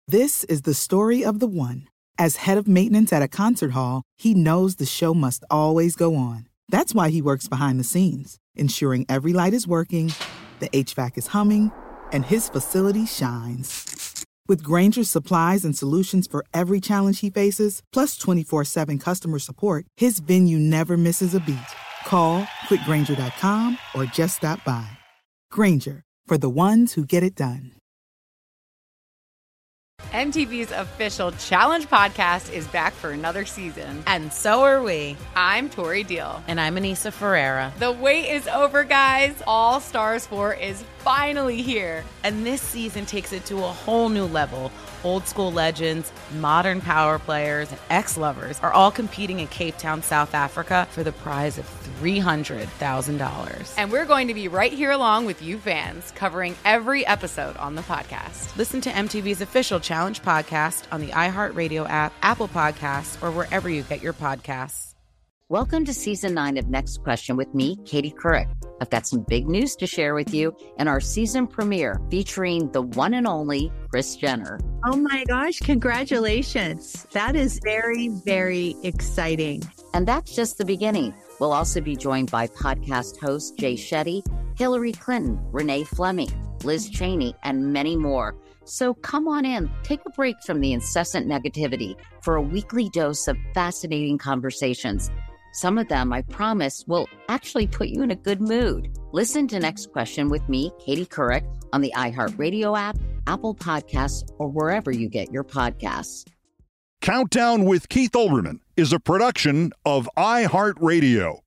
This is the story of the one. As head of maintenance at a concert hall, he knows the show must always go on. That's why he works behind the scenes, ensuring every light is working, the HVAC is humming, and his facility shines. With Grainger's supplies and solutions for every challenge he faces, plus 24/7 customer support, his venue never misses a beat. Call quickgrainger.com or just stop by. Grainger, for the ones who get it done. MTV's official Challenge podcast is back for another season. And so are we. I'm Tori Deal. And I'm Anissa Ferreira. The wait is over, guys. All Stars 4 is finally here. And this season takes it to a whole new level. Old school legends, modern power players, and ex-lovers are all competing in Cape Town, South Africa for the prize of $300,000. And we're going to be right here along with you fans, covering every episode on the podcast. Listen to MTV's official Challenge podcast on the iHeartRadio app, Apple Podcasts, or wherever you get your podcasts. Welcome to Season 9 of Next Question with me, Katie Couric. I've got some big news to share with you in our season premiere featuring the one and only Kris Jenner. Oh my gosh, congratulations. That is very, very exciting. And that's just the beginning. We'll also be joined by podcast host Jay Shetty, Hillary Clinton, Renee Fleming, Liz Cheney, and many more. So come on in, take a break from the incessant negativity for a weekly dose of fascinating conversations. Some of them, I promise, will actually put you in a good mood. Listen to Next Question with me, Katie Couric, on the iHeartRadio app, Apple Podcasts, or wherever you get your podcasts. Countdown with Keith Olbermann is a production of iHeartRadio.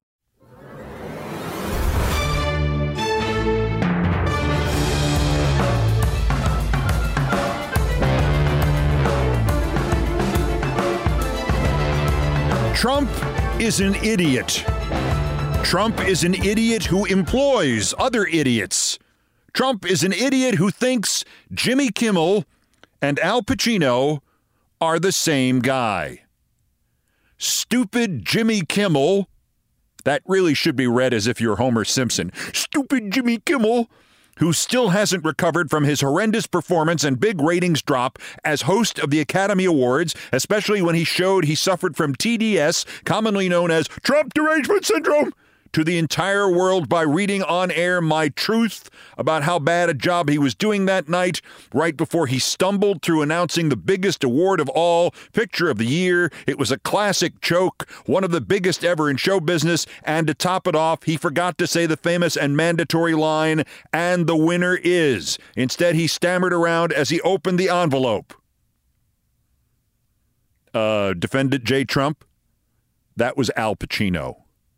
Trump is an idiot. Trump is an idiot who employs other idiots. Trump is an idiot who thinks Jimmy Kimmel and Al Pacino are the same guy. Stupid Jimmy Kimmel. That really should be read as if you're Homer Simpson. Stupid Jimmy Kimmel, who still hasn't recovered from his horrendous performance and big ratings drop as host of the Academy Awards, especially when he showed he suffered from TDS, commonly known as Trump Derangement Syndrome, to the entire world by reading on air my truth about how bad a job he was doing that night, right before he stumbled through announcing the biggest award of all, Picture of the Year. It was a classic choke, one of the biggest ever in show business, and to top it off, he forgot to say the famous and mandatory line, "And the winner is." Instead, he stammered around as he opened the envelope. Defendant J. Trump, that was Al Pacino.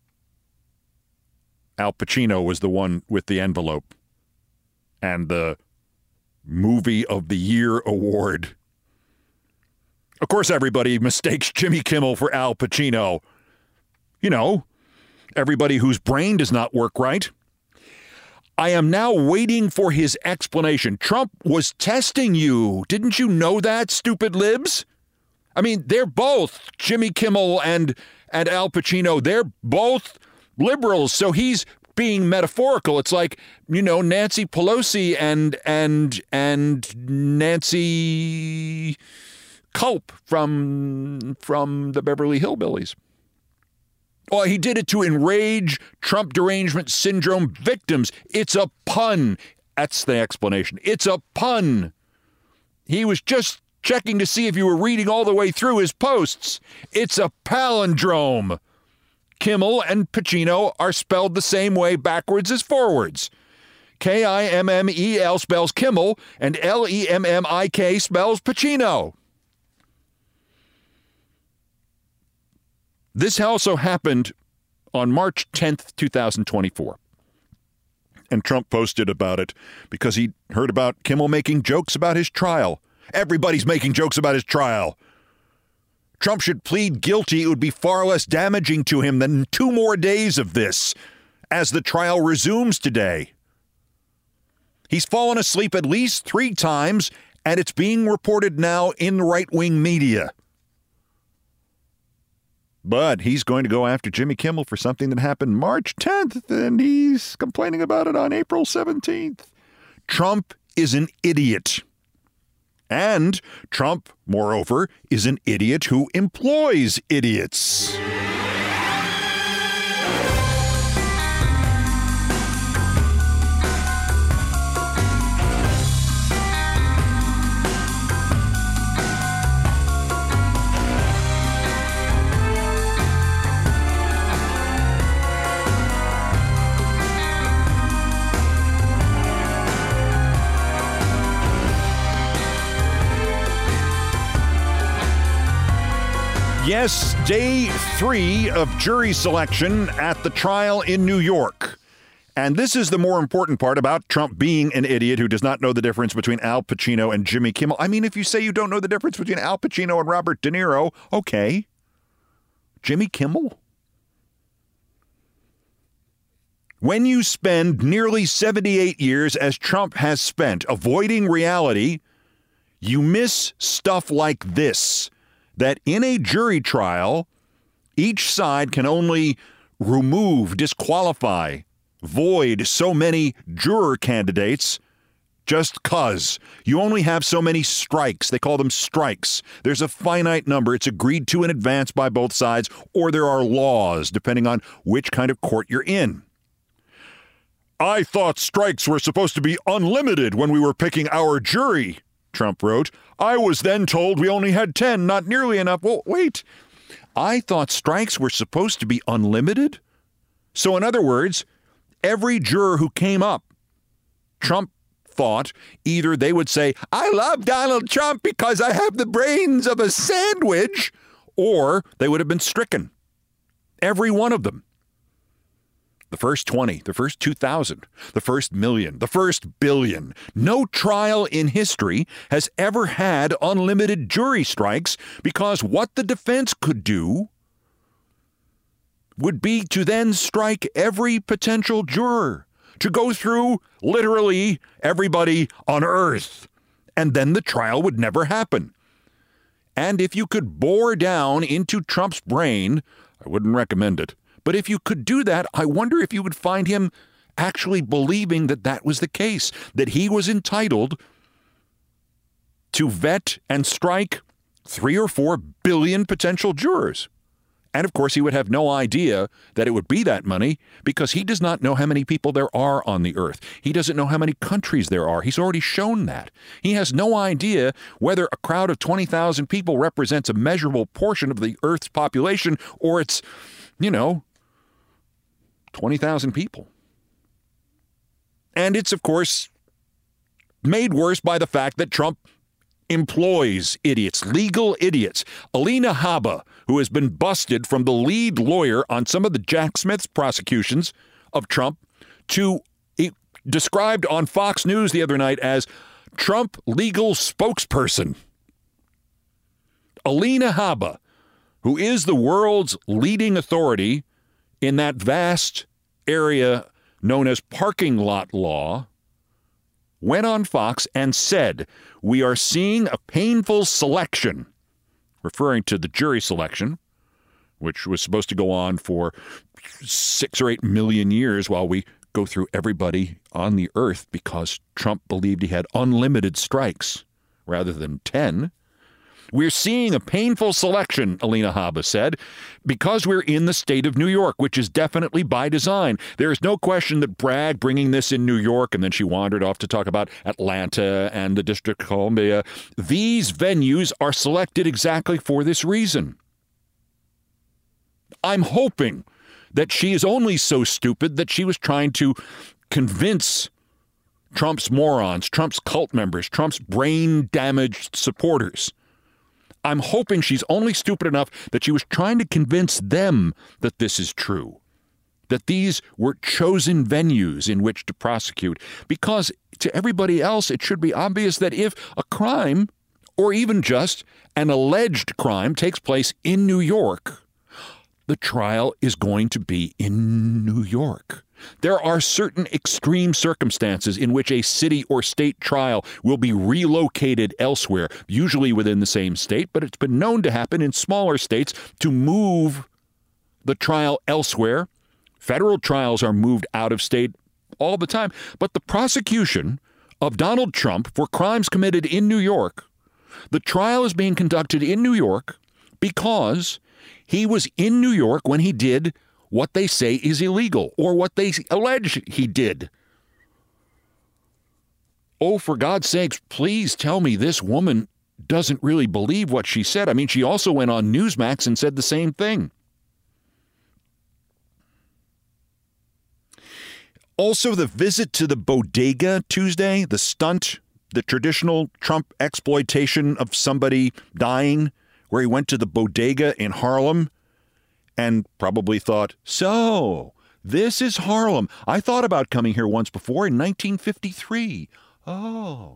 Al Pacino was the one with the envelope and the Movie of the Year award. Of course, everybody mistakes Jimmy Kimmel for Al Pacino. You know, everybody whose brain does not work right. I am now waiting for his explanation. Trump was testing you. Didn't you know that, stupid libs? I mean, they're both, Jimmy Kimmel and Al Pacino, they're both liberals, so he's being metaphorical. It's like, you know, Nancy Pelosi and Nancy Culp from the Beverly Hillbillies. Well, he did it to enrage Trump derangement syndrome victims. It's a pun. That's the explanation. It's a pun. He was just checking to see if you were reading all the way through his posts. It's a palindrome. Kimmel and Pacino are spelled the same way backwards as forwards. Kimmel spells Kimmel, and Lemmik spells Pacino. This also happened on March 10th, 2024. And Trump posted about it because he heard about Kimmel making jokes about his trial. Everybody's making jokes about his trial. Trump should plead guilty. It would be far less damaging to him than 2 more days of this as the trial resumes today. He's fallen asleep at least 3 times, and it's being reported now in right-wing media. But he's going to go after Jimmy Kimmel for something that happened March 10th, and he's complaining about it on April 17th. Trump is an idiot. And Trump, moreover, is an idiot who employs idiots. Yes, day 3 of jury selection at the trial in New York. And this is the more important part about Trump being an idiot who does not know the difference between Al Pacino and Jimmy Kimmel. I mean, if you say you don't know the difference between Al Pacino and Robert De Niro, okay. Jimmy Kimmel? When you spend nearly 78 years, as Trump has spent, avoiding reality, you miss stuff like this. That in a jury trial, each side can only remove, disqualify, void so many juror candidates just 'cause. You only have so many strikes. They call them strikes. There's a finite number. It's agreed to in advance by both sides, or there are laws, depending on which kind of court you're in. I thought strikes were supposed to be unlimited when we were picking our jury, Trump wrote. I was then told we only had 10, not nearly enough. Well, wait. I thought strikes were supposed to be unlimited? So in other words, every juror who came up, Trump thought either they would say, I love Donald Trump because I have the brains of a sandwich, or they would have been stricken. Every one of them. The first 20, the first 2,000, the first million, the first billion. No trial in history has ever had unlimited jury strikes because what the defense could do would be to then strike every potential juror, to go through literally everybody on earth, and then the trial would never happen. And if you could bore down into Trump's brain, I wouldn't recommend it, but if you could do that, I wonder if you would find him actually believing that that was the case, that he was entitled to vet and strike 3 or 4 billion potential jurors. And of course, he would have no idea that it would be that many because he does not know how many people there are on the earth. He doesn't know how many countries there are. He's already shown that. He has no idea whether a crowd of 20,000 people represents a measurable portion of the earth's population or it's, 20,000 people. And it's, of course, made worse by the fact that Trump employs idiots, legal idiots. Alina Habba, who has been busted from the lead lawyer on some of the Jack Smith's prosecutions of Trump, described on Fox News the other night as Trump legal spokesperson. Alina Habba, who is the world's leading authority in that vast area known as parking lot law, went on Fox and said, we are seeing a painful selection, referring to the jury selection, which was supposed to go on for 6 or 8 million years while we go through everybody on the earth because Trump believed he had unlimited strikes rather than 10. We're seeing a painful selection, Alina Habba said, because we're in the state of New York, which is definitely by design. There is no question that Bragg bringing this in New York, and then she wandered off to talk about Atlanta and the District of Columbia. These venues are selected exactly for this reason. I'm hoping that she is only so stupid that she was trying to convince Trump's morons, Trump's cult members, Trump's brain-damaged supporters. I'm hoping she's only stupid enough that she was trying to convince them that this is true, that these were chosen venues in which to prosecute, because to everybody else, it should be obvious that if a crime, or even just an alleged crime, takes place in New York, the trial is going to be in New York. There are certain extreme circumstances in which a city or state trial will be relocated elsewhere, usually within the same state, but it's been known to happen in smaller states to move the trial elsewhere. Federal trials are moved out of state all the time. But the prosecution of Donald Trump for crimes committed in New York The trial is being conducted in New York because he was in New York when he did what they say is illegal, or what they allege he did. Oh, for God's sakes, please tell me this woman doesn't really believe what she said. I mean, she also went on Newsmax and said the same thing. Also, the visit to the bodega Tuesday, the stunt, the traditional Trump exploitation of somebody dying, where he went to the bodega in Harlem and probably thought, so this is Harlem. I thought about coming here once before in 1953. Oh.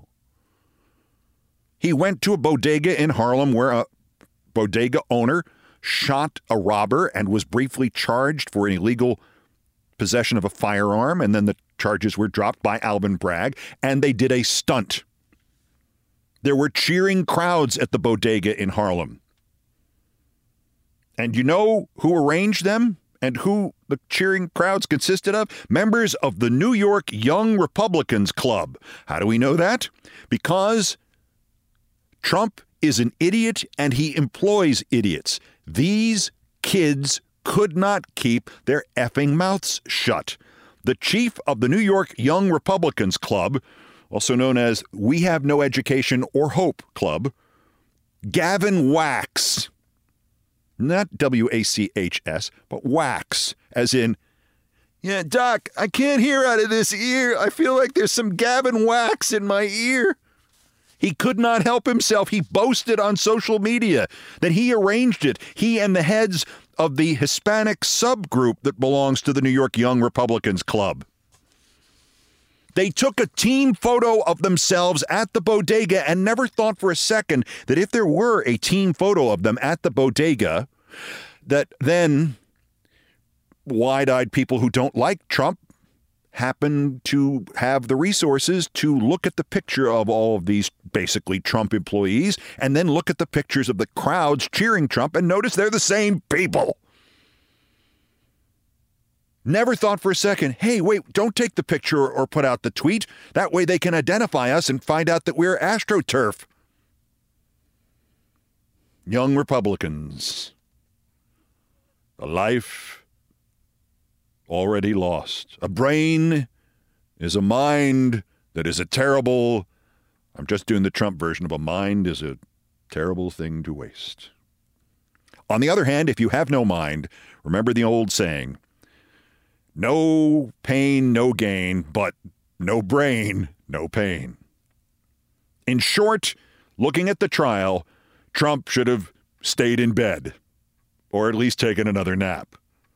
He went to a bodega in Harlem where a bodega owner shot a robber and was briefly charged for an illegal possession of a firearm, and then the charges were dropped by Alvin Bragg, and they did a stunt. There were cheering crowds at the bodega in Harlem. And you know who arranged them and who the cheering crowds consisted of? Members of the New York Young Republicans Club. How do we know that? Because Trump is an idiot and he employs idiots. These kids could not keep their effing mouths shut. The chief of the New York Young Republicans Club, also known as We Have No Education or Hope Club, Gavin Wax, not W-A-C-H-S, but Wax, as in, yeah, Doc, I can't hear out of this ear. I feel like there's some Gavin Wax in my ear. He could not help himself. He boasted on social media that he arranged it. He and the heads of the Hispanic subgroup that belongs to the New York Young Republicans Club. They took a team photo of themselves at the bodega and never thought for a second that if there were a team photo of them at the bodega, that then wide-eyed people who don't like Trump happen to have the resources to look at the picture of all of these basically Trump employees and then look at the pictures of the crowds cheering Trump and notice they're the same people. Never thought for a second, hey, wait, don't take the picture or put out the tweet. That way they can identify us and find out that we're AstroTurf. Young Republicans. A life already lost. A brain is a mind that is a terrible, I'm just doing the Trump version of a mind is a terrible thing to waste. On the other hand, if you have no mind, remember the old saying, no pain, no gain, but no brain, no pain. In short, looking at the trial, Trump should have stayed in bed, or at least taken another nap.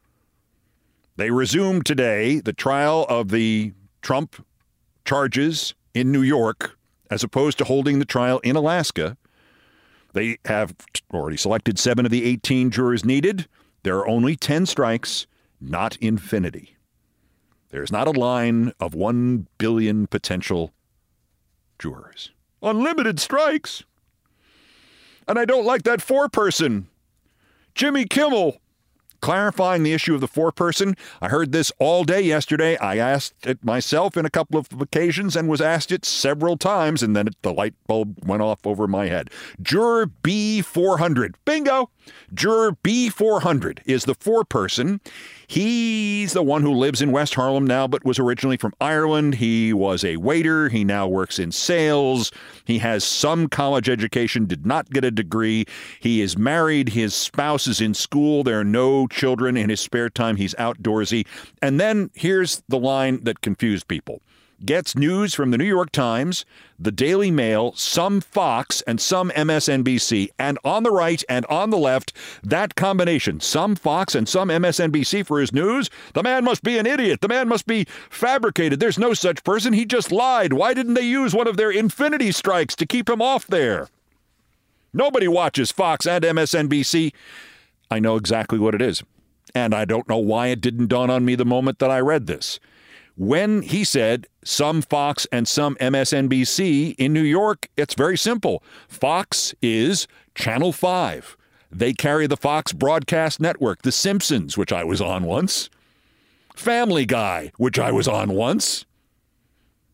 They resumed today the trial of the Trump charges in New York, as opposed to holding the trial in Alaska. They have already selected 7 of the 18 jurors needed. There are only 10 strikes, not infinity. There's not a line of 1 billion potential jurors. Unlimited strikes. And I don't like that 4-person. Jimmy Kimmel clarifying the issue of the 4-person. I heard this all day yesterday. I asked it myself in a couple of occasions and was asked it several times, and then the light bulb went off over my head. Juror B400. Bingo! Juror B400 is the 4-person. He's the one who lives in West Harlem now, but was originally from Ireland. He was a waiter. He now works in sales. He has some college education, did not get a degree. He is married. His spouse is in school. There are no children. In his spare time, he's outdoorsy. And then here's the line that confused people. Gets news from the New York Times, the Daily Mail, some Fox, and some MSNBC. And on the right and on the left, that combination, some Fox and some MSNBC for his news, the man must be an idiot. The man must be fabricated. There's no such person. He just lied. Why didn't they use one of their infinity strikes to keep him off there? Nobody watches Fox and MSNBC. I know exactly what it is. And I don't know why it didn't dawn on me the moment that I read this. When he said some Fox and some MSNBC in New York, it's very simple. Fox is Channel 5. They carry the Fox broadcast network, The Simpsons, which I was on once, Family Guy, which I was on once.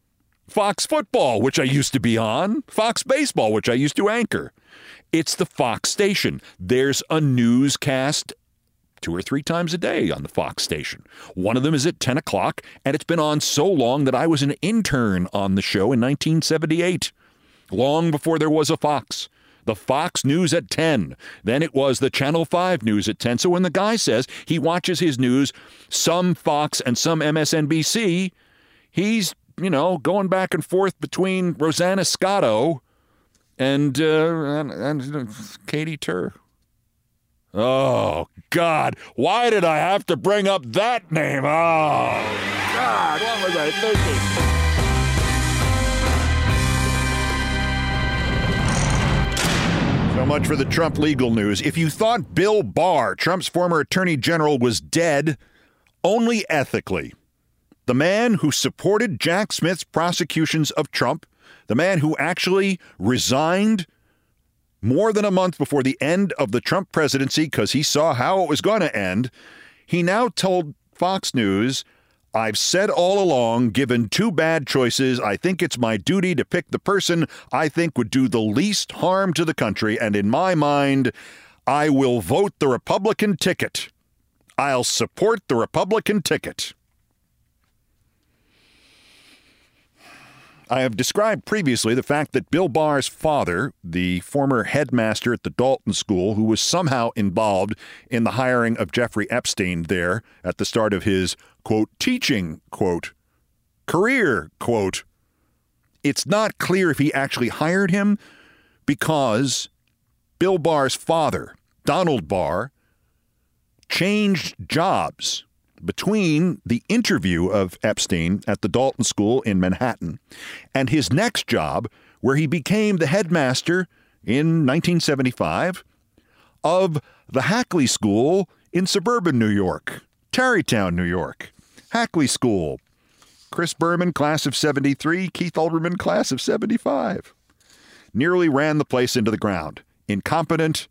Fox Football, which I used to be on, Fox Baseball, which I used to anchor. It's the Fox station. There's a newscast 2 or 3 times a day on the Fox station. One of them is at 10 o'clock, and it's been on so long that I was an intern on the show in 1978, long before there was a Fox. The Fox News at 10. Then it was the Channel 5 News at 10. So when the guy says he watches his news, some Fox and some MSNBC, he's, going back and forth between Rosanna Scotto and Katie Tur. Oh, God. Why did I have to bring up that name? Oh, God. What was I thinking? So much for the Trump legal news. If you thought Bill Barr, Trump's former attorney general, was dead, only ethically. The man who supported Jack Smith's prosecutions of Trump, the man who actually resigned more than a month before the end of the Trump presidency because he saw how it was going to end, he now told Fox News, I've said all along, given 2 bad choices, I think it's my duty to pick the person I think would do the least harm to the country, and in my mind, I will vote the Republican ticket. I'll support the Republican ticket. I have described previously the fact that Bill Barr's father, the former headmaster at the Dalton School, who was somehow involved in the hiring of Jeffrey Epstein there at the start of his, quote, teaching, quote, career, quote. It's not clear if he actually hired him because Bill Barr's father, Donald Barr, changed jobs between the interview of Epstein at the Dalton School in Manhattan and his next job, where he became the headmaster in 1975 of the Hackley School in suburban New York, Tarrytown, New York. Hackley School. Chris Berman, class of 73, Keith Olbermann, class of 75. Nearly ran the place into the ground. Incompetent,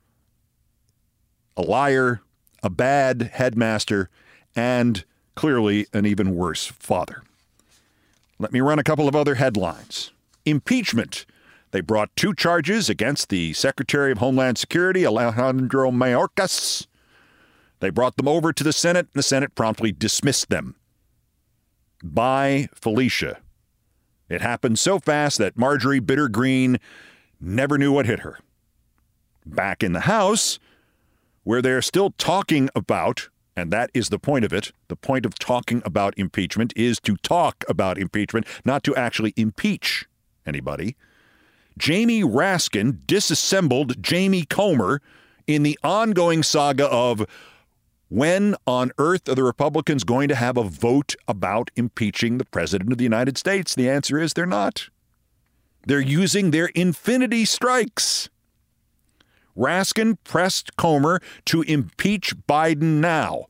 a liar, a bad headmaster, and clearly an even worse father. Let me run a couple of other headlines. Impeachment. They brought 2 charges against the Secretary of Homeland Security, Alejandro Mayorkas. They brought them over to the Senate, and the Senate promptly dismissed them. By Felicia. It happened so fast that Marjorie Bitter Greene never knew what hit her. Back in the House, where they're still talking about, and that is the point of it, the point of talking about impeachment is to talk about impeachment, not to actually impeach anybody. Jamie Raskin disassembled Jamie Comer in the ongoing saga of when on earth are the Republicans going to have a vote about impeaching the President of the United States? The answer is they're not. They're using their infinity strikes. Raskin pressed Comer to impeach Biden now.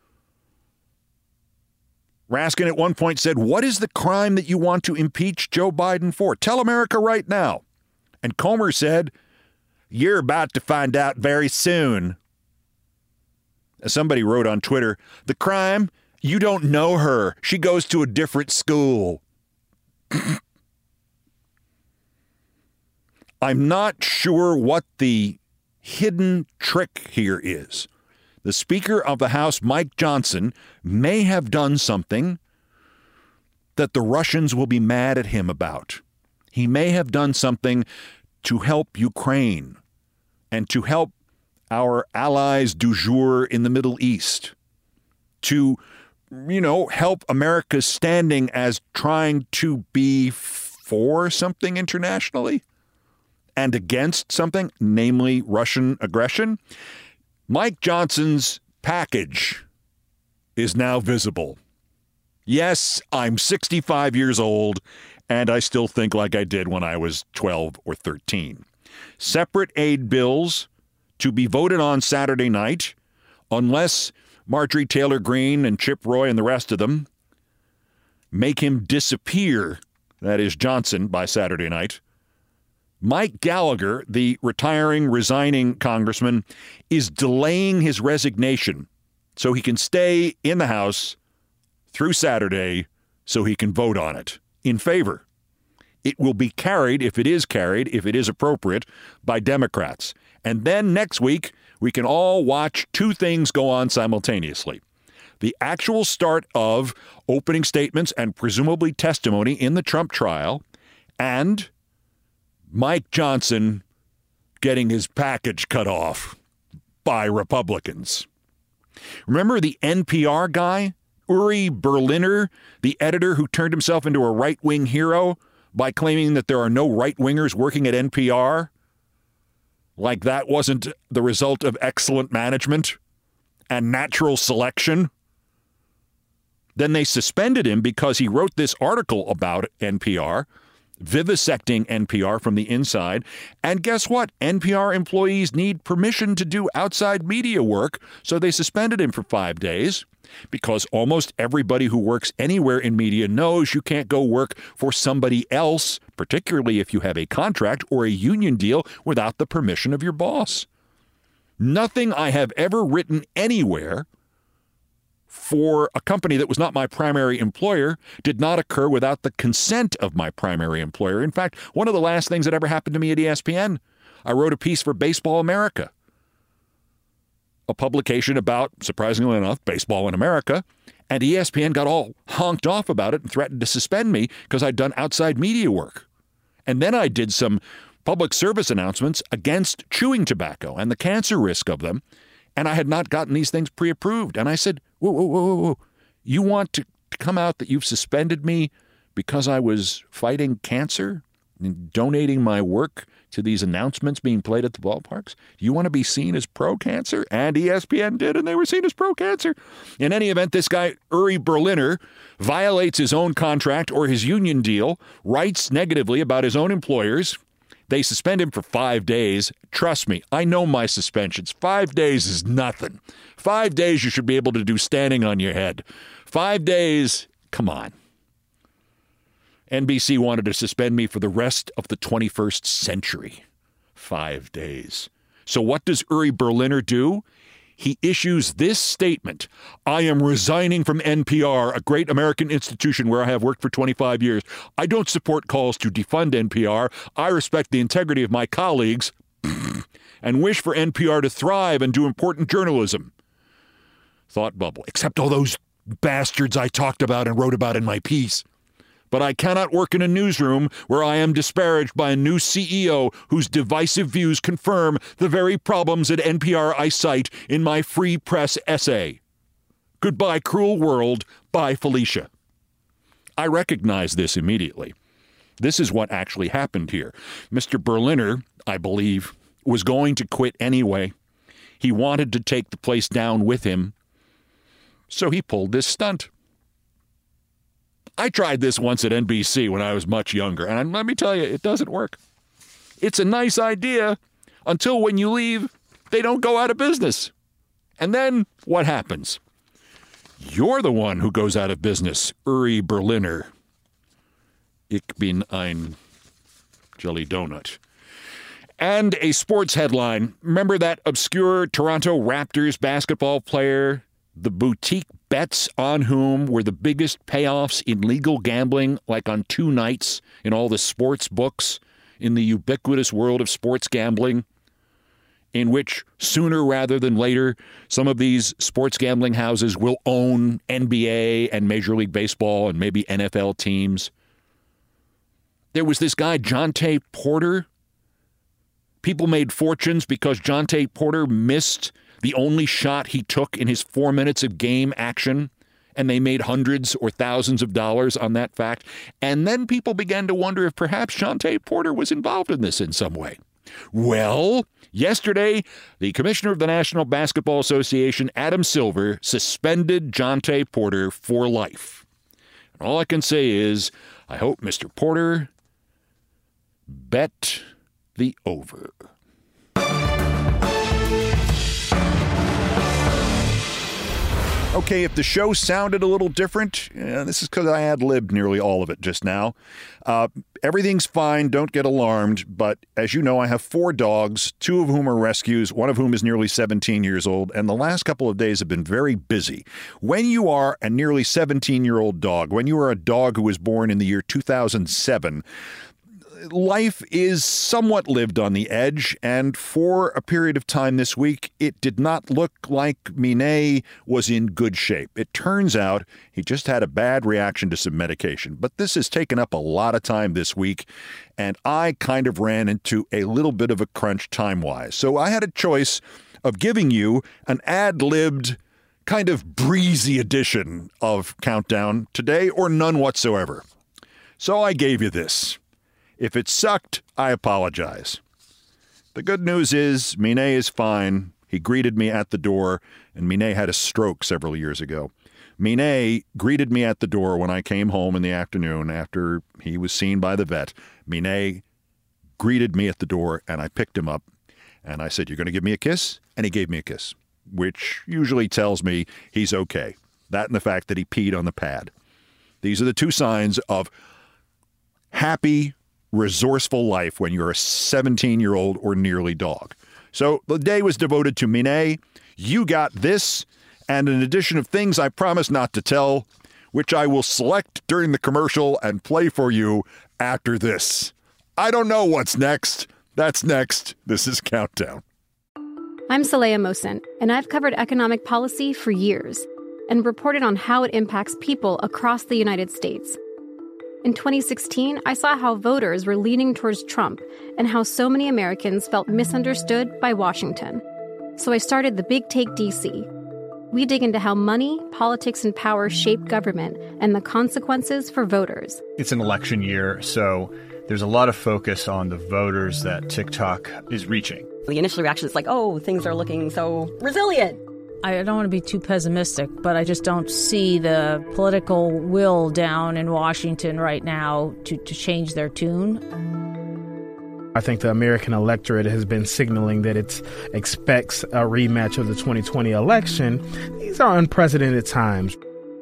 Raskin at one point said, what is the crime that you want to impeach Joe Biden for? Tell America right now. And Comer said, you're about to find out very soon. As somebody wrote on Twitter, the crime, you don't know her. She goes to a different school. I'm not sure what the hidden trick here is. The Speaker of the House, Mike Johnson, may have done something that the Russians will be mad at him about. He may have done something to help Ukraine and to help our allies du jour in the Middle East, to, help America's standing as trying to be for something internationally and against something, namely Russian aggression. Mike Johnson's package is now visible. Yes, I'm 65 years old, and I still think like I did when I was 12 or 13. Separate aid bills to be voted on Saturday night, unless Marjorie Taylor Greene and Chip Roy and the rest of them make him disappear, that is Johnson, by Saturday night. Mike Gallagher, the resigning congressman, is delaying his resignation so he can stay in the House through Saturday so he can vote on it in favor It will be carried, if it is appropriate, by Democrats. And then next week, we can all watch two things go on simultaneously. The actual start of opening statements and presumably testimony in the Trump trial, and Mike Johnson getting his package cut off by Republicans. Remember the NPR guy, Uri Berliner, the editor who turned himself into a right-wing hero by claiming that there are no right-wingers working at NPR? Like that wasn't the result of excellent management and natural selection? Then they suspended him because he wrote this article about NPR, vivisecting NPR from the inside. And guess what? NPR employees need permission to do outside media work, so they suspended him for 5 days because almost everybody who works anywhere in media knows you can't go work for somebody else, particularly if you have a contract or a union deal, without the permission of your boss. Nothing I have ever written anywhere for a company that was not my primary employer did not occur without the consent of my primary employer. In fact, one of the last things that ever happened to me at ESPN, I wrote a piece for Baseball America, a publication about, surprisingly enough, baseball in America, and ESPN got all honked off about it and threatened to suspend me because I'd done outside media work. And then I did some public service announcements against chewing tobacco and the cancer risk of them, and I had not gotten these things pre-approved. And I said, whoa. You want to come out that you've suspended me because I was fighting cancer and donating my work to these announcements being played at the ballparks? You want to be seen as pro-cancer? And ESPN did, and they were seen as pro-cancer. In any event, this guy, Uri Berliner, violates his own contract or his union deal, writes negatively about his own employers. They suspend him for 5 days. Trust me, I know my suspensions. 5 days is nothing. 5 days you should be able to do standing on your head. 5 days, come on. NBC wanted to suspend me for the rest of the 21st century. 5 days. So what does Uri Berliner do? He issues this statement: I am resigning from NPR, a great American institution where I have worked for 25 years. I don't support calls to defund NPR. I respect the integrity of my colleagues and wish for NPR to thrive and do important journalism. Thought bubble. Except all those bastards I talked about and wrote about in my piece. But I cannot work in a newsroom where I am disparaged by a new CEO whose divisive views confirm the very problems at NPR I cite in my free press essay. Goodbye, cruel world. Bye, Felicia. I recognize this immediately. This is what actually happened here. Mr. Berliner, I believe, was going to quit anyway. He wanted to take the place down with him, so he pulled this stunt. I tried this once at NBC when I was much younger, and let me tell you, it doesn't work. It's a nice idea until when you leave, they don't go out of business. And then what happens? You're the one who goes out of business, Uri Berliner. Ich bin ein jelly donut. And a sports headline. Remember that obscure Toronto Raptors basketball player, the boutique bets on whom were the biggest payoffs in legal gambling, like on 2 nights in all the sports books in the ubiquitous world of sports gambling, in which sooner rather than later, some of these sports gambling houses will own NBA and Major League Baseball and maybe NFL teams. There was this guy, Jontay Porter. People made fortunes because Jontay Porter missed the only shot he took in his 4 minutes of game action, and they made hundreds or thousands of dollars on that fact. And then people began to wonder if perhaps Jontay Porter was involved in this in some way. Well, yesterday, the commissioner of the National Basketball Association, Adam Silver, suspended Jontay Porter for life. And all I can say is, I hope Mr. Porter bet the over. Okay, if the show sounded a little different, this is because I ad-libbed nearly all of it just now. Everything's fine, don't get alarmed, but as you know, I have 4 dogs, 2 of whom are rescues, one of whom is nearly 17 years old, and the last couple of days have been very busy. When you are a nearly 17-year-old dog, when you are a dog who was born in the year 2007, life is somewhat lived on the edge, and for a period of time this week, it did not look like Minet was in good shape. It turns out he just had a bad reaction to some medication, but this has taken up a lot of time this week, and I kind of ran into a little bit of a crunch time-wise. So I had a choice of giving you an ad-libbed, kind of breezy edition of Countdown today, or none whatsoever. So I gave you this. If it sucked, I apologize. The good news is Minet is fine. He greeted me at the door, and Minet had a stroke several years ago. Minet greeted me at the door when I came home in the afternoon after he was seen by the vet. Minet greeted me at the door, and I picked him up, and I said, "You're going to give me a kiss?" And he gave me a kiss, which usually tells me he's okay. That and the fact that he peed on the pad. These are the two signs of happy, resourceful life when you're a 17-year-old or nearly dog. So the day was devoted to Minet. You got this, and an edition of Things I Promise Not to Tell, which I will select during the commercial and play for you after this. I don't know what's next. That's next. This is Countdown. I'm Saleha Mohsin, and I've covered economic policy for years and reported on how it impacts people across the United States. In 2016, I saw how voters were leaning towards Trump and how so many Americans felt misunderstood by Washington. So I started The Big Take DC. We dig into how money, politics, and power shape government and the consequences for voters. It's an election year, so there's a lot of focus on the voters that TikTok is reaching. The initial reaction is like, oh, things are looking so resilient. I don't want to be too pessimistic, but I just don't see the political will down in Washington right now to change their tune. I think the American electorate has been signaling that it expects a rematch of the 2020 election. These are unprecedented times.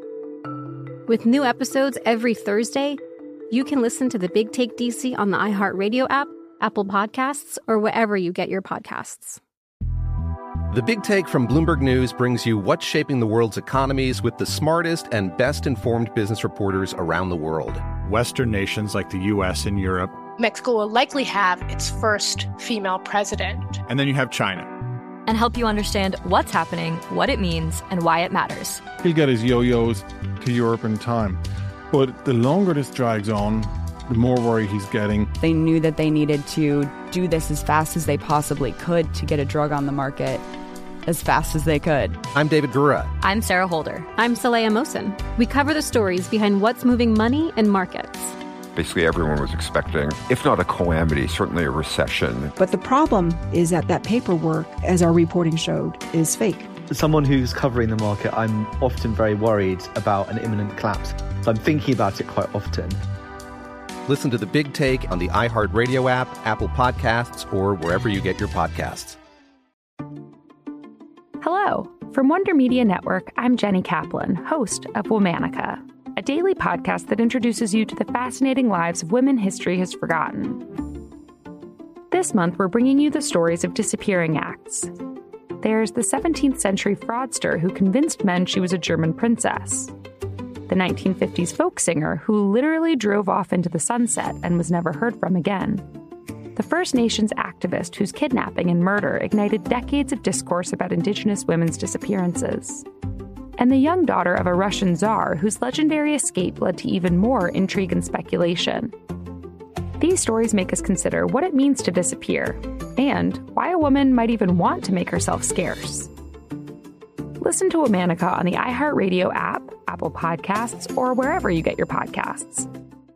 With new episodes every Thursday, you can listen to The Big Take DC on the iHeartRadio app, Apple Podcasts, or wherever you get your podcasts. The Big Take from Bloomberg News brings you what's shaping the world's economies with the smartest and best-informed business reporters around the world. Western nations like the U.S. and Europe. Mexico will likely have its first female president. And then you have China. And help you understand what's happening, what it means, and why it matters. He'll get his yo-yos to Europe in time. But the longer this drags on, the more worry he's getting. They knew that they needed to do this as fast as they possibly could to get a drug on the market as fast as they could. I'm David Gura. I'm Sarah Holder. I'm Saleha Mohsin. We cover the stories behind what's moving money and markets. Basically, everyone was expecting, if not a calamity, certainly a recession. But the problem is that paperwork, as our reporting showed, is fake. As someone who's covering the market, I'm often very worried about an imminent collapse. So I'm thinking about it quite often. Listen to The Big Take on the iHeartRadio app, Apple Podcasts, or wherever you get your podcasts. Hello. From Wonder Media Network, I'm Jenny Kaplan, host of Womanica, a daily podcast that introduces you to the fascinating lives of women history has forgotten. This month, we're bringing you the stories of disappearing acts. There's the 17th century fraudster who convinced men she was a German princess. The 1950s folk singer who literally drove off into the sunset and was never heard from again. The First Nations activist whose kidnapping and murder ignited decades of discourse about Indigenous women's disappearances. And the young daughter of a Russian czar whose legendary escape led to even more intrigue and speculation. These stories make us consider what it means to disappear, and why a woman might even want to make herself scarce. Listen to Womanica on the iHeartRadio app, Apple Podcasts, or wherever you get your podcasts.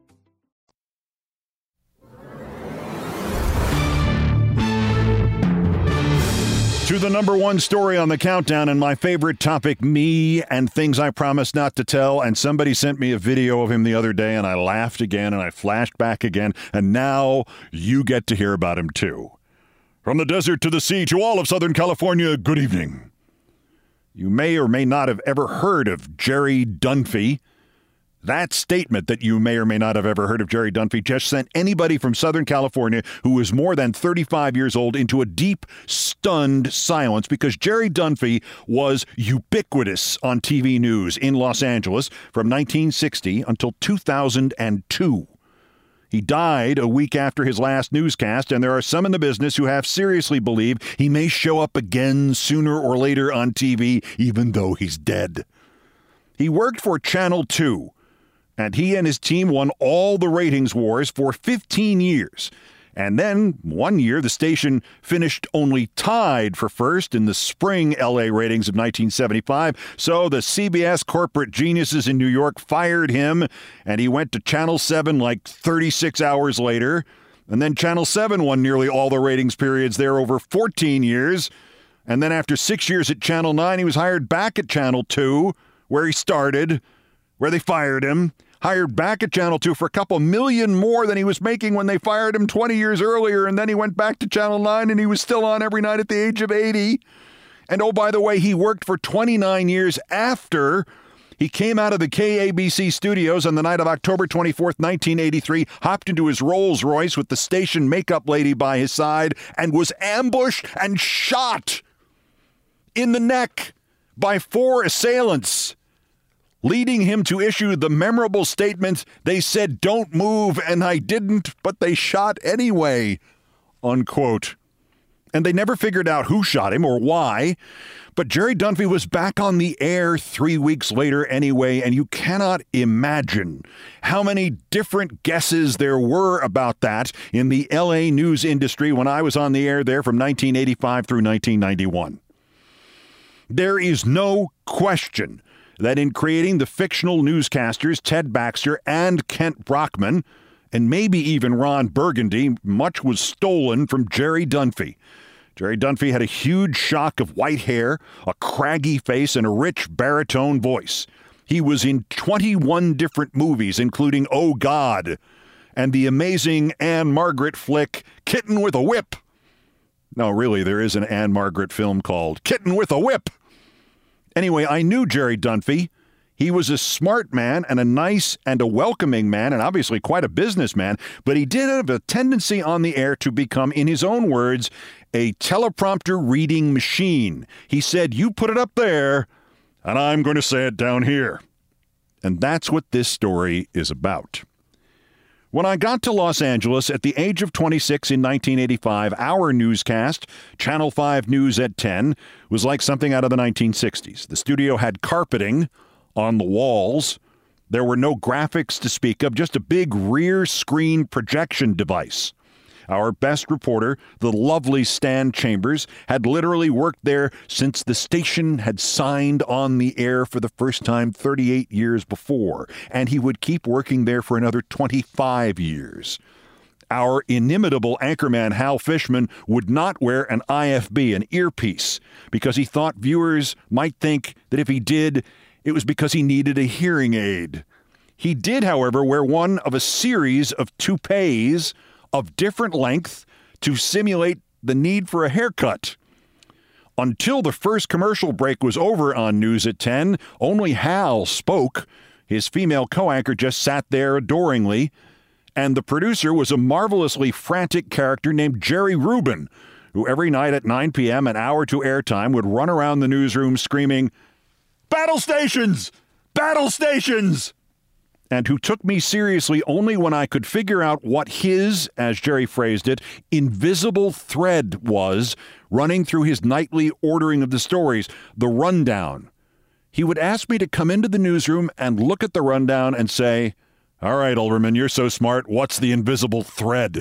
To the number one story on the countdown and my favorite topic, me and things I promised not to tell. And somebody sent me a video of him the other day and I laughed again and I flashed back again. And now you get to hear about him too. From the desert to the sea to all of Southern California, good evening. You may or may not have ever heard of Jerry Dunphy. That statement that you may or may not have ever heard of Jerry Dunphy just sent anybody from Southern California who is more than 35 years old into a deep, stunned silence because Jerry Dunphy was ubiquitous on TV news in Los Angeles from 1960 until 2002. He died a week after his last newscast, and there are some in the business who have seriously believed he may show up again sooner or later on TV, even though he's dead. He worked for Channel 2, and he and his team won all the ratings wars for 15 years. And then, one year, the station finished only tied for first in the spring L.A. ratings of 1975. So the CBS corporate geniuses in New York fired him, and he went to Channel 7 like 36 hours later. And then Channel 7 won nearly all the ratings periods there over 14 years. And then after 6 years at Channel 9, he was hired back at Channel 2, where he started, where they fired him. Hired back at Channel 2 for a couple million more than he was making when they fired him 20 years earlier, and then he went back to Channel 9 and he was still on every night at the age of 80. And oh, by the way, he worked for 29 years after he came out of the KABC studios on the night of October 24th, 1983, hopped into his Rolls Royce with the station makeup lady by his side, and was ambushed and shot in the neck by 4 assailants, leading him to issue the memorable statement, "They said don't move, and I didn't, but they shot anyway," unquote. And they never figured out who shot him or why, but Jerry Dunphy was back on the air 3 weeks later anyway, and you cannot imagine how many different guesses there were about that in the LA news industry when I was on the air there from 1985 through 1991. There is no question that in creating the fictional newscasters Ted Baxter and Kent Brockman, and maybe even Ron Burgundy, much was stolen from Jerry Dunphy. Jerry Dunphy had a huge shock of white hair, a craggy face, and a rich baritone voice. He was in 21 different movies, including Oh God, and the amazing Anne Margaret flick Kitten with a Whip. No, really, there is an Anne Margaret film called Kitten with a Whip. Anyway, I knew Jerry Dunphy. He was a smart man and a nice and a welcoming man, and obviously quite a businessman, but he did have a tendency on the air to become, in his own words, a teleprompter reading machine. He said, "You put it up there, and I'm going to say it down here." And that's what this story is about. When I got to Los Angeles at the age of 26 in 1985, our newscast, Channel 5 News at 10, was like something out of the 1960s. The studio had carpeting on the walls. There were no graphics to speak of, just a big rear screen projection device. Our best reporter, the lovely Stan Chambers, had literally worked there since the station had signed on the air for the first time 38 years before, and he would keep working there for another 25 years. Our inimitable anchorman Hal Fishman would not wear an IFB, an earpiece, because he thought viewers might think that if he did, it was because he needed a hearing aid. He did, however, wear one of a series of toupees of different length to simulate the need for a haircut. Until the first commercial break was over on News at 10, only Hal spoke. His female co-anchor just sat there adoringly, and the producer was a marvelously frantic character named Jerry Rubin, who every night at 9 p.m., an hour to airtime, would run around the newsroom screaming, "Battle stations! Battle stations!" and who took me seriously only when I could figure out what his, as Jerry phrased it, invisible thread was running through his nightly ordering of the stories, the rundown. He would ask me to come into the newsroom and look at the rundown and say, "All right, Olbermann, you're so smart. What's the invisible thread?"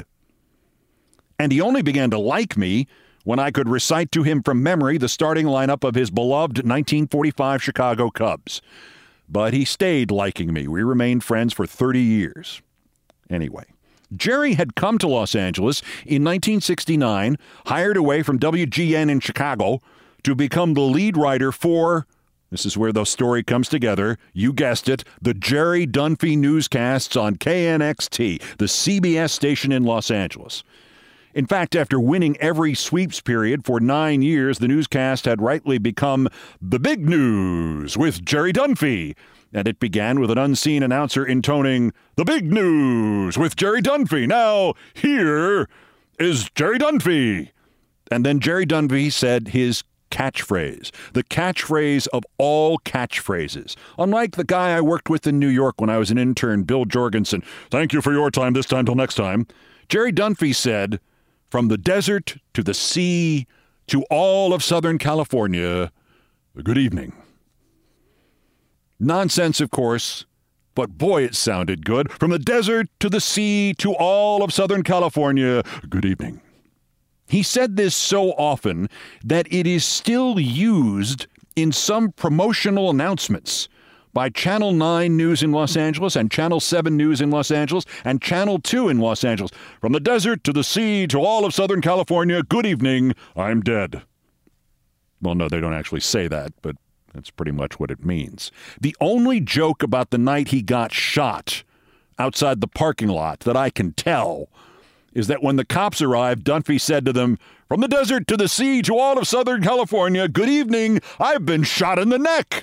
And he only began to like me when I could recite to him from memory the starting lineup of his beloved 1945 Chicago Cubs. But he stayed liking me. We remained friends for 30 years. Anyway, Jerry had come to Los Angeles in 1969, hired away from WGN in Chicago to become the lead writer for, this is where the story comes together, you guessed it, the Jerry Dunphy newscasts on KNXT, the CBS station in Los Angeles. In fact, after winning every sweeps period for 9 years, the newscast had rightly become The Big News with Jerry Dunphy, and it began with an unseen announcer intoning, "The Big News with Jerry Dunphy. Now, here is Jerry Dunphy." And then Jerry Dunphy said his catchphrase, the catchphrase of all catchphrases. Unlike the guy I worked with in New York when I was an intern, Bill Jorgensen, thank you for your time, this time till next time, Jerry Dunphy said, from the desert to the sea to all of Southern California, good evening. Nonsense, of course, but boy, it sounded good. From the desert to the sea to all of Southern California, good evening. He said this so often that it is still used in some promotional announcements by Channel 9 News in Los Angeles and Channel 7 News in Los Angeles and Channel 2 in Los Angeles. From the desert to the sea to all of Southern California, good evening, I'm dead. Well, no, they don't actually say that, but that's pretty much what it means. The only joke about the night he got shot outside the parking lot that I can tell is that when the cops arrived, Dunphy said to them, from the desert to the sea to all of Southern California, good evening, I've been shot in the neck.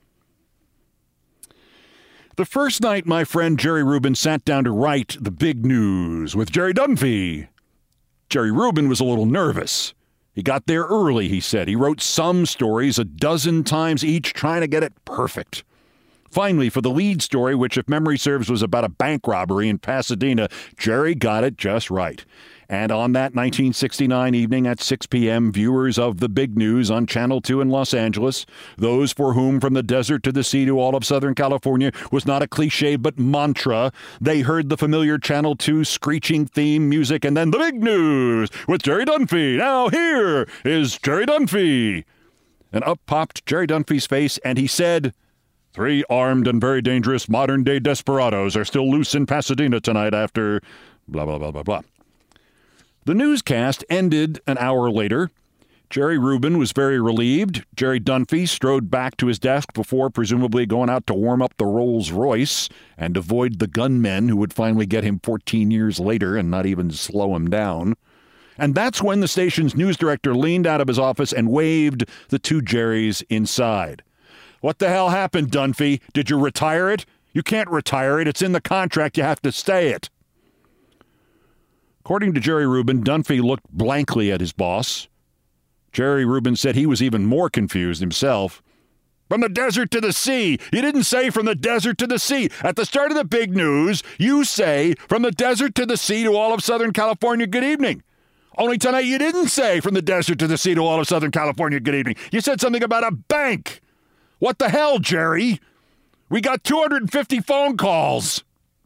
The first night my friend Jerry Rubin sat down to write the big news with Jerry Dunphy, Jerry Rubin was a little nervous. He got there early, he said. He wrote some stories 12 times each, trying to get it perfect. Finally, for the lead story, which if memory serves was about a bank robbery in Pasadena, Jerry got it just right. And on that 1969 evening at 6 p.m., viewers of The Big News on Channel 2 in Los Angeles, those for whom from the desert to the sea to all of Southern California was not a cliche but mantra, they heard the familiar Channel 2 screeching theme music and then The Big News with Jerry Dunphy. Now here is Jerry Dunphy. And up popped Jerry Dunphy's face and he said, 3 armed and very dangerous modern-day desperados are still loose in Pasadena tonight after blah, blah, blah, blah, blah. The newscast ended an hour later. Jerry Rubin was very relieved. Jerry Dunphy strode back to his desk before presumably going out to warm up the Rolls Royce and avoid the gunmen who would finally get him 14 years later and not even slow him down. And that's when the station's news director leaned out of his office and waved the 2 Jerrys inside. What the hell happened, Dunphy? Did you retire it? You can't retire it. It's in the contract. You have to stay it. According to Jerry Rubin, Dunphy looked blankly at his boss. Jerry Rubin said he was even more confused himself. From the desert to the sea. You didn't say from the desert to the sea. At the start of the big news, you say from the desert to the sea to all of Southern California, good evening. Only tonight you didn't say from the desert to the sea to all of Southern California, good evening. You said something about a bank. What the hell, Jerry? We got 250 phone calls.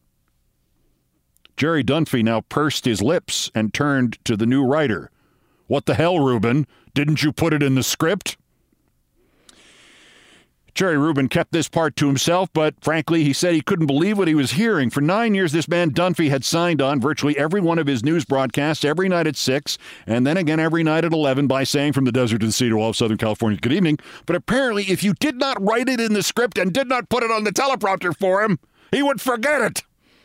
Jerry Dunphy now pursed his lips and turned to the new writer. What the hell, Rubin? Didn't you put it in the script? Jerry Rubin kept this part to himself, but frankly, he said he couldn't believe what he was hearing. For 9 years, this man Dunphy had signed on virtually every one of his news broadcasts every night at 6, and then again every night at 11 by saying from the desert to the sea to all of Southern California, good evening. But apparently, if you did not write it in the script and did not put it on the teleprompter for him, he would forget it.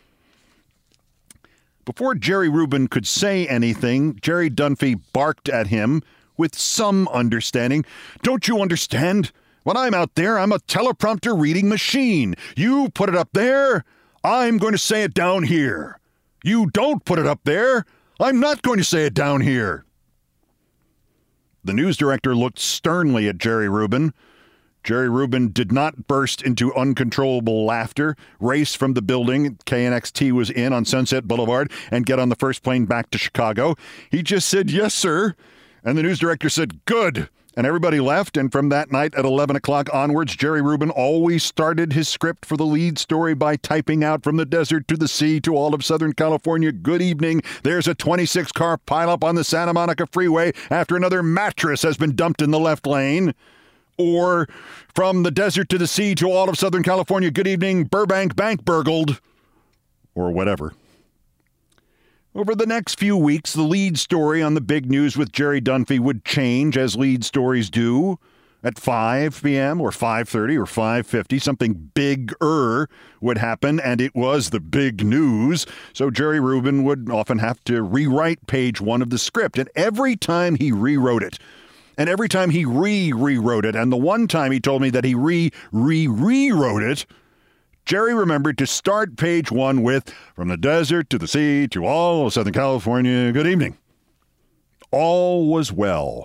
Before Jerry Rubin could say anything, Jerry Dunphy barked at him with some understanding. Don't you understand? When I'm out there, I'm a teleprompter reading machine. You put it up there, I'm going to say it down here. You don't put it up there, I'm not going to say it down here. The news director looked sternly at Jerry Rubin. Jerry Rubin did not burst into uncontrollable laughter, race from the building KNXT was in on Sunset Boulevard, and get on the first plane back to Chicago. He just said, yes, sir. And the news director said, good. And everybody left, and from that night at 11 o'clock onwards, Jerry Rubin always started his script for the lead story by typing out from the desert to the sea to all of Southern California, good evening. There's a 26-car pileup on the Santa Monica Freeway after another mattress has been dumped in the left lane. Or from the desert to the sea to all of Southern California, good evening, Burbank Bank burgled. Or whatever. Over the next few weeks, the lead story on the big news with Jerry Dunphy would change, as lead stories do. At 5 p.m. or 5:30 or 5:50, something bigger would happen, and it was the big news. So Jerry Rubin would often have to rewrite page 1 of the script. And every time he rewrote it, and every time he rewrote it, and the one time he told me that he rewrote it, Jerry remembered to start page 1 with, from the desert to the sea to all of Southern California, good evening. All was well.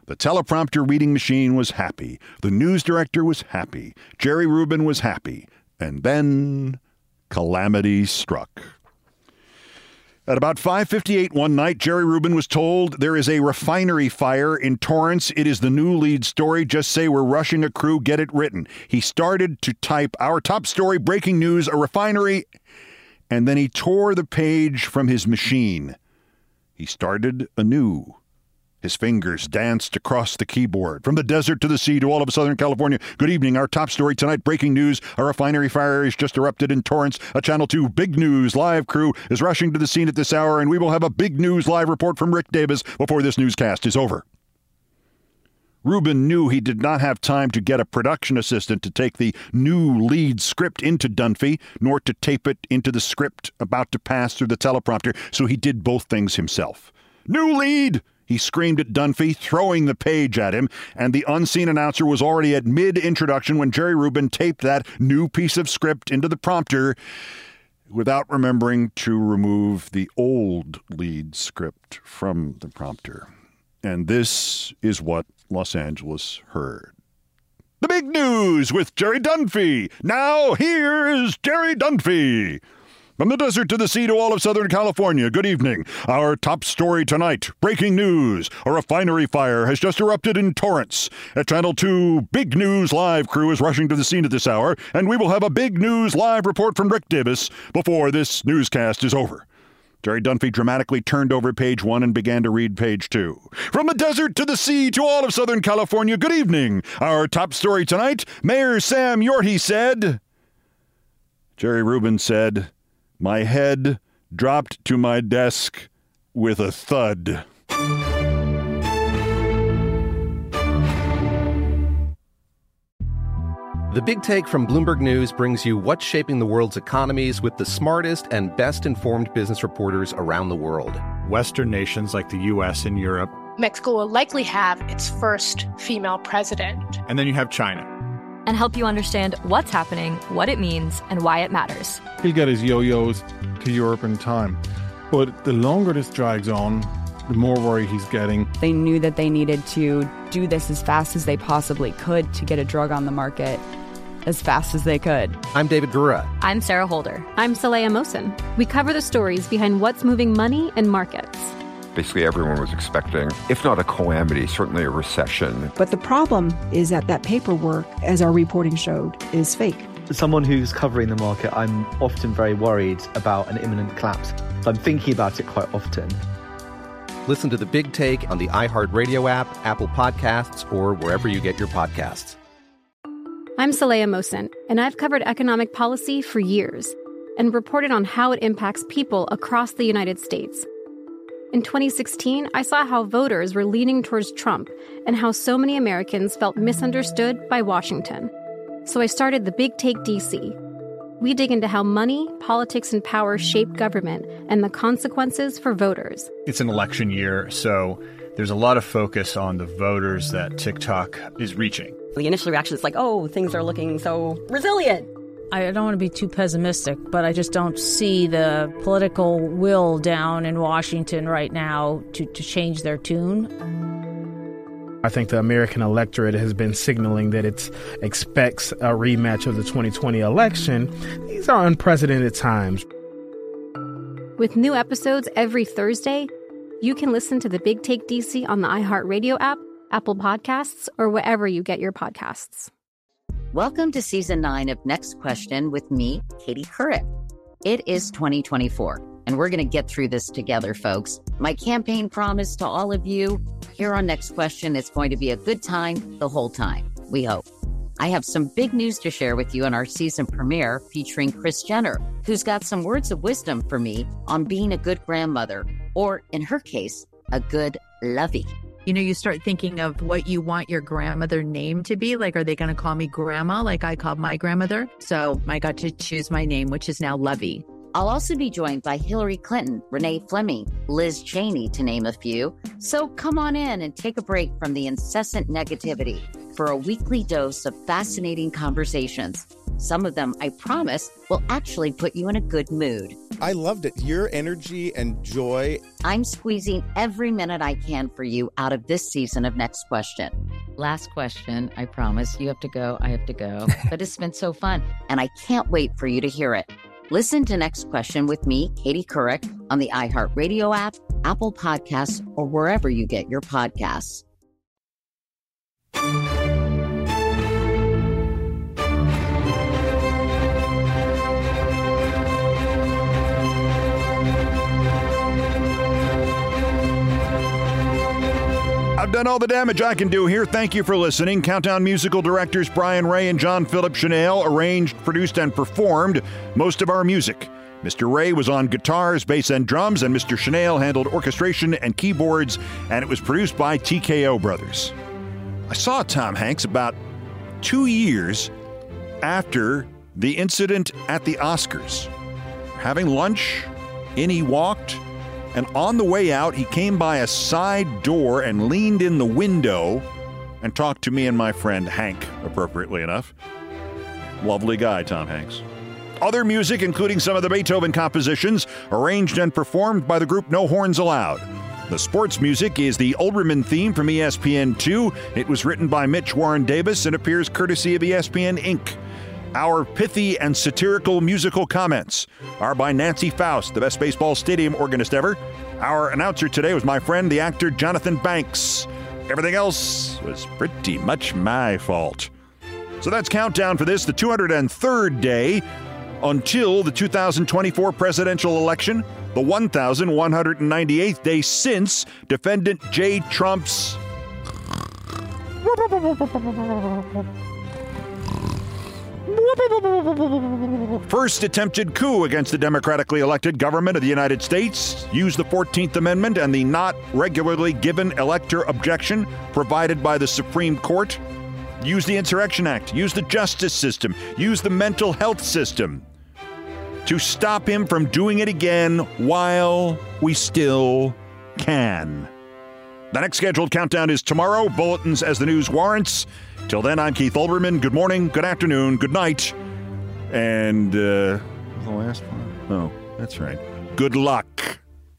The teleprompter reading machine was happy. The news director was happy. Jerry Rubin was happy. And then calamity struck. At about 5:58 one night, Jerry Rubin was told there is a refinery fire in Torrance. It is the new lead story. Just say we're rushing a crew. Get it written. He started to type our top story, breaking news, a refinery, and then he tore the page from his machine. He started anew. His fingers danced across the keyboard. From the desert to the sea to all of Southern California. Good evening. Our top story tonight, breaking news. A refinery fire has just erupted in Torrance. A Channel 2 Big News live crew is rushing to the scene at this hour, and we will have a Big News live report from Rick Davis before this newscast is over. Rubin knew he did not have time to get a production assistant to take the new lead script into Dunphy, nor to tape it into the script about to pass through the teleprompter, so he did both things himself. New lead! He screamed at Dunphy, throwing the page at him, and the unseen announcer was already at mid-introduction when Jerry Rubin taped that new piece of script into the prompter without remembering to remove the old lead script from the prompter. And this is what Los Angeles heard. The big news with Jerry Dunphy. Now here is Jerry Dunphy. From the desert to the sea to all of Southern California, good evening. Our top story tonight, breaking news. A refinery fire has just erupted in Torrance. A Channel 2 Big News live crew is rushing to the scene at this hour, and we will have a Big News live report from Rick Davis before this newscast is over. Jerry Dunphy dramatically turned over page 1 and began to read page 2. From the desert to the sea to all of Southern California, good evening. Our top story tonight, Mayor Sam Yorty said... Jerry Rubin said... My head dropped to my desk with a thud. The Big Take from Bloomberg News brings you what's shaping the world's economies with the smartest and best-informed business reporters around the world. Western nations like the U.S. and Europe. Mexico will likely have its first female president. And then you have China. And help you understand what's happening, what it means, and why it matters. He'll get his yo-yos to Europe in time. But the longer this drags on, the more worry he's getting. They knew that they needed to do this as fast as they possibly could to get a drug on the market as fast as they could. I'm David Gura. I'm Sarah Holder. I'm Saleha Mohsen. We cover the stories behind what's moving money and markets. Basically, everyone was expecting, if not a calamity, certainly a recession. But the problem is that paperwork, as our reporting showed, is fake. As someone who's covering the market, I'm often very worried about an imminent collapse. I'm thinking about it quite often. Listen to The Big Take on the iHeartRadio app, Apple Podcasts, or wherever you get your podcasts. I'm Saleha Mohsen, and I've covered economic policy for years and reported on how it impacts people across the United States. In 2016, I saw how voters were leaning towards Trump and how so many Americans felt misunderstood by Washington. So I started the Big Take DC. We dig into how money, politics, and power shape government and the consequences for voters. It's an election year, so there's a lot of focus on the voters that TikTok is reaching. The initial reaction is like, oh, things are looking so resilient. I don't want to be too pessimistic, but I just don't see the political will down in Washington right now to change their tune. I think the American electorate has been signaling that it expects a rematch of the 2020 election. These are unprecedented times. With new episodes every Thursday, you can listen to the Big Take DC on the iHeartRadio app, Apple Podcasts, or wherever you get your podcasts. Welcome to Season 9 of Next Question with me, Katie Couric. It is 2024, and we're going to get through this together, folks. My campaign promise to all of you, here on Next Question, it's going to be a good time the whole time, we hope. I have some big news to share with you in our season premiere featuring Kris Jenner, who's got some words of wisdom for me on being a good grandmother, or in her case, a good lovey. You know, you start thinking of what you want your grandmother name to be. Like, are they going to call me grandma like I called my grandmother? So I got to choose my name, which is now Lovey. I'll also be joined by Hillary Clinton, Renee Fleming, Liz Cheney, to name a few. So come on in and take a break from the incessant negativity for a weekly dose of fascinating conversations. Some of them, I promise, will actually put you in a good mood. I loved it. Your energy and joy. I'm squeezing every minute I can for you out of this season of Next Question. Last question, I promise. You have to go, I have to go. But it's been so fun, and I can't wait for you to hear it. Listen to Next Question with me, Katie Couric, on the iHeartRadio app, Apple Podcasts, or wherever you get your podcasts. I've done all the damage I can do here. Thank you for listening. Countdown musical directors Brian Ray and John Philip Chanel arranged, produced, and performed most of our music. Mr. Ray was on guitars, bass, and drums, and Mr. Chanel handled orchestration and keyboards, and it was produced by TKO Brothers. I saw Tom Hanks about 2 years after the incident at the Oscars. Having lunch, in he walked, and on the way out, he came by a side door and leaned in the window and talked to me and my friend Hank, appropriately enough. Lovely guy, Tom Hanks. Other music, including some of the Beethoven compositions, arranged and performed by the group No Horns Allowed. The sports music is the Olbermann theme from ESPN2. It was written by Mitch Warren Davis and appears courtesy of ESPN Inc. Our pithy and satirical musical comments are by Nancy Faust, the best baseball stadium organist ever. Our announcer today was my friend, the actor Jonathan Banks. Everything else was pretty much my fault. So that's Countdown for this, the 203rd day until the 2024 presidential election, the 1,198th day since defendant J. Trump's first attempted coup against the democratically elected government of the United States, used the 14th Amendment and the not regularly given elector objection provided by the Supreme Court, used the Insurrection Act, used the justice system, used the mental health system to stop him from doing it again while we still can. The next scheduled countdown is tomorrow, bulletins as the news warrants. Till then, I'm Keith Olbermann. Good morning, good afternoon, good night, and the last one? Oh, that's right. Good luck.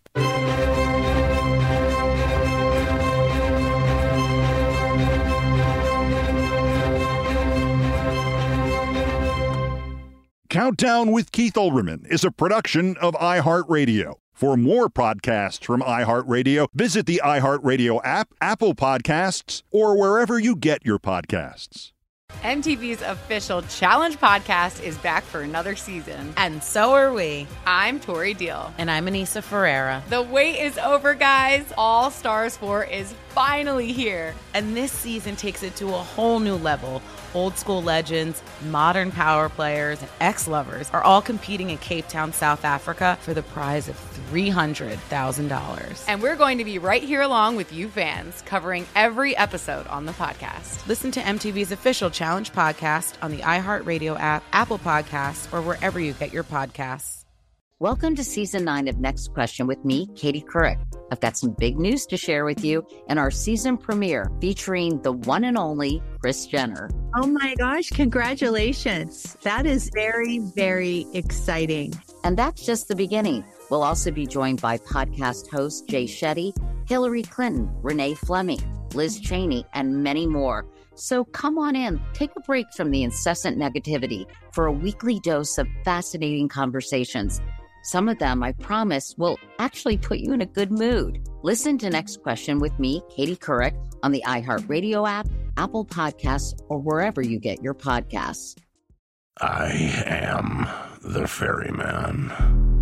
Countdown with Keith Olbermann is a production of iHeartRadio. For more podcasts from iHeartRadio, visit the iHeartRadio app, Apple Podcasts, or wherever you get your podcasts. MTV's official Challenge podcast is back for another season. And so are we. I'm Tori Deal. And I'm Anissa Ferreira. The wait is over, guys. All Stars 4 is finally here. And this season takes it to a whole new level. Old school legends, modern power players, and ex-lovers are all competing in Cape Town, South Africa for the prize of $300,000. And we're going to be right here along with you fans, covering every episode on the podcast. Listen to MTV's official Challenge podcast on the iHeartRadio app, Apple Podcasts, or wherever you get your podcasts. Welcome to Season 9 of Next Question with me, Katie Couric. I've got some big news to share with you in our season premiere featuring the one and only Kris Jenner. Oh my gosh, congratulations. That is very, very exciting. And that's just the beginning. We'll also be joined by podcast host Jay Shetty, Hillary Clinton, Renee Fleming, Liz Cheney, and many more. So come on in, take a break from the incessant negativity for a weekly dose of fascinating conversations. Some of them, I promise, will actually put you in a good mood. Listen to Next Question with me, Katie Couric, on the iHeartRadio app, Apple Podcasts, or wherever you get your podcasts. I am the ferryman.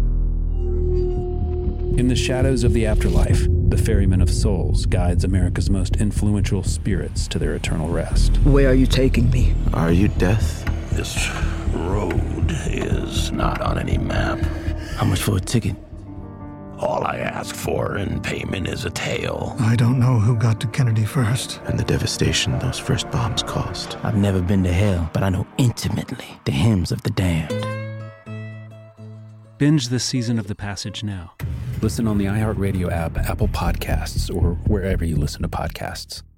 In the shadows of the afterlife, the Ferryman of Souls guides America's most influential spirits to their eternal rest. Where are you taking me? Are you death? This road is not on any map. How much for a ticket? All I ask for in payment is a tale. I don't know who got to Kennedy first. And the devastation those first bombs caused. I've never been to hell, but I know intimately the hymns of the damned. Binge this season of The Passage now. Listen on the iHeartRadio app, Apple Podcasts, or wherever you listen to podcasts.